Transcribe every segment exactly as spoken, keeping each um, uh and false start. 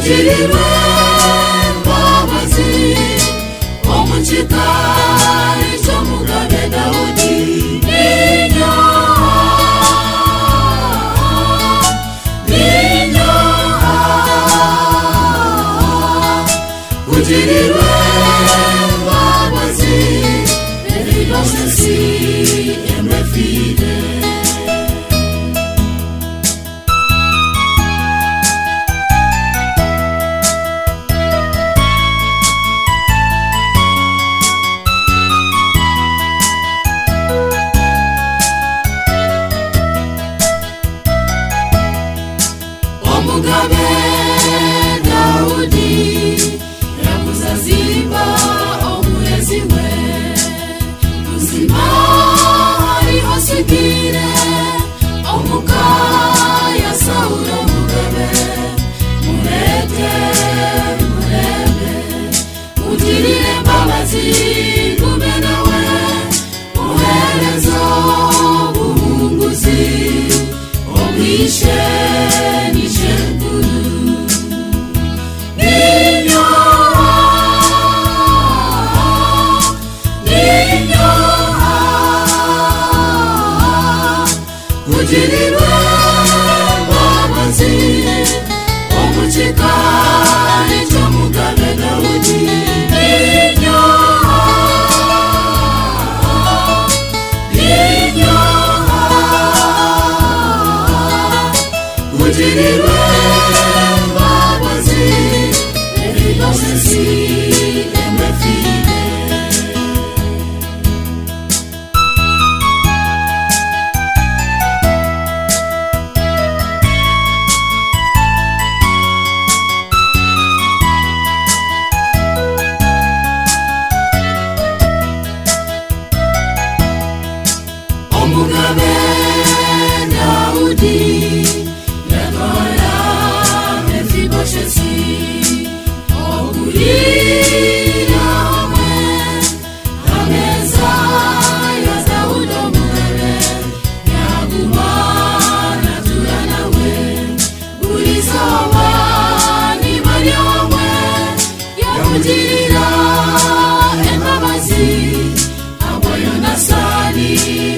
ugirirwe imbabazi umukiza icyo mugabe Dawudi ugirirwe imbabazi Mephibosheti emefide omugabe Dawudi yakuzazimba omurezi we uzima hariho sigire omuka ya Sawuli omugabe murete murebe ugirire imbabazi gube nawe muherezo buhunguzi obwishe ugirirwe imbabazi umukiza icyo mugabe Dawudi ninyo ninyo ugirirwe imbabazi Mephibosheti emefide omugabe Dawudi yatwara Mephibosheti okurira hamwe ameza ya Dawudi omugabe yagumana tura nawe buri zuba niba ryomwe yamugirira imbabazi abo Yonasani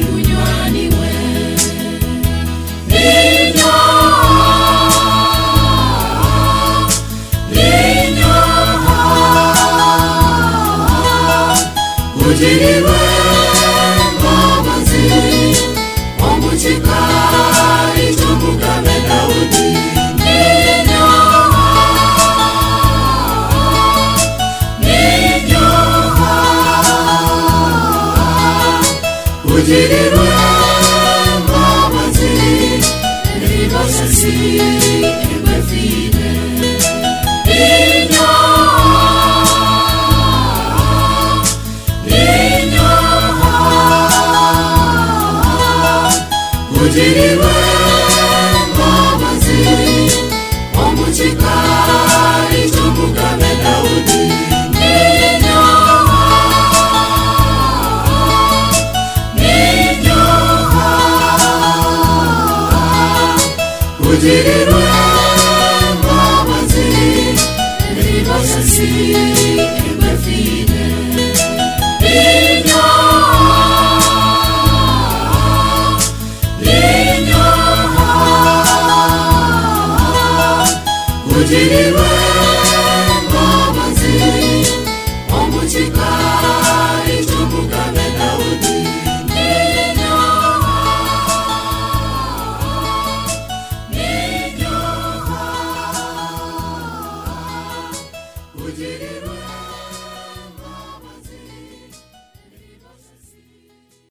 ugirirwe imbabazi umukiza icyo mugabe Dawudi ninyo ninyo ugirirwe imbabazi Mephibosheti emefide ninyo ugirirwe imbabazi umukiza icyo mugabe Dawudi ninyo ninyo ugirirwe imbabazi Mephibosheti emefide ninyo ugirirwe